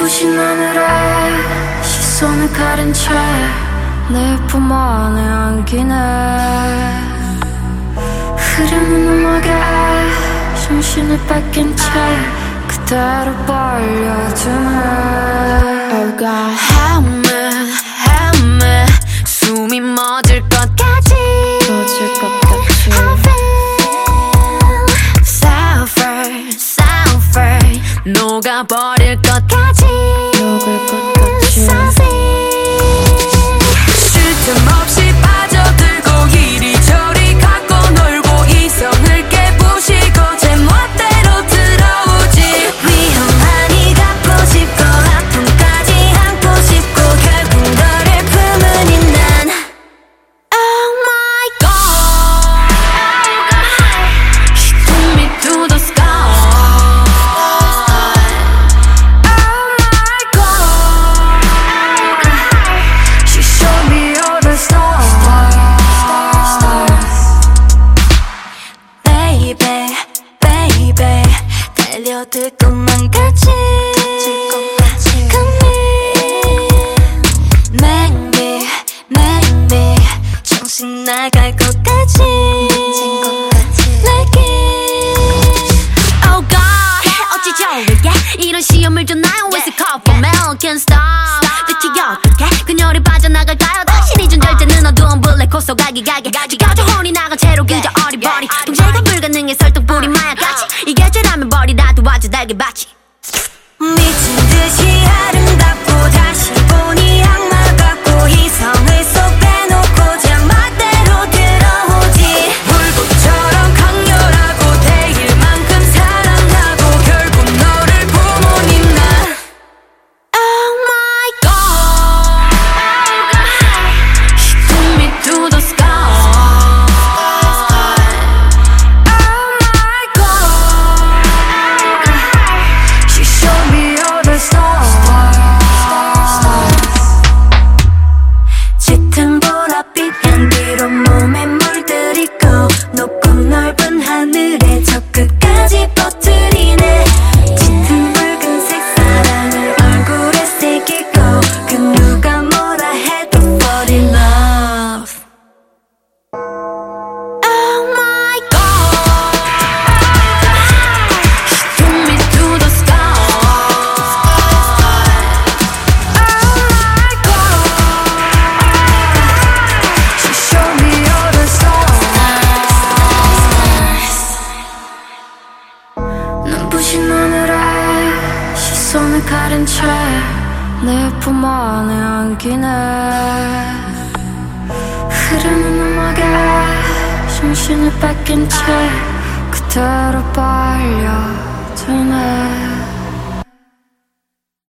눈부신 하늘에 시선을 가린 채 내 품 안에 안기네. 흐르는 음악에 정신을 뺏긴 채 그대로 빨려드네. Oh God, help me 숨이 멎을 것 같지. I feel so free 녹아버릴 것 같지. 쉴 틈 없이 빠져들고 이리저리 갖고 놀고 이성을 깨부시고 제 멋대로 들어오지. 위험하니 갖고 싶고 아픔까지 안고 싶고 결국 너를 품으니 난 Oh my God, She took me to the sky. 달려들 것만 같이 Make me 정신 나갈 것 같이 내게 Oh God 어찌 좋을게 이런 시험을 줬나요. It's a call for mail can't stop 대체 어떻게 그녀를 빠져나갈까요. 당신이 준 절제는 어두운 블랙홀 속 아기가게 지겨져 혼이 나간 채로 그저 어리버리 통제가 불가능해 설득불이 마약같이 이게 죄라면 버리라도 와줘 달게 받지. 미친 듯이 아름답고 다시 보니 악마 같고 이성을 쏙 빼놓고 제 멋대로 들어오지. 불꽃처럼 강렬하고 대일 만큼 사랑하고 결국 너를 부모님 난 Oh my God She took me to the sky. 몸에 물들이고 높고 넓은 하늘에 저 끝까지 퍼뜨리네. 짙은 붉은색 사랑을 얼굴에 새기고 그 누가 뭐라 해도 fall in love. Oh my God She took me to the sky. 눈부신 하늘에 시선을 가린 채 내 품 안에 안기네. 흐르는 음악에 정신을 뺏긴 채 그대로 빨려드네.